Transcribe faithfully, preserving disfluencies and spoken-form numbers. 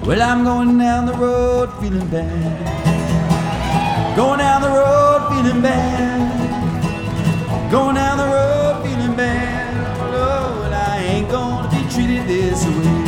Well, I'm going down the road feeling bad. Going down the road feeling bad. Going down the road feeling bad. Oh, and I ain't gonna be treated this way.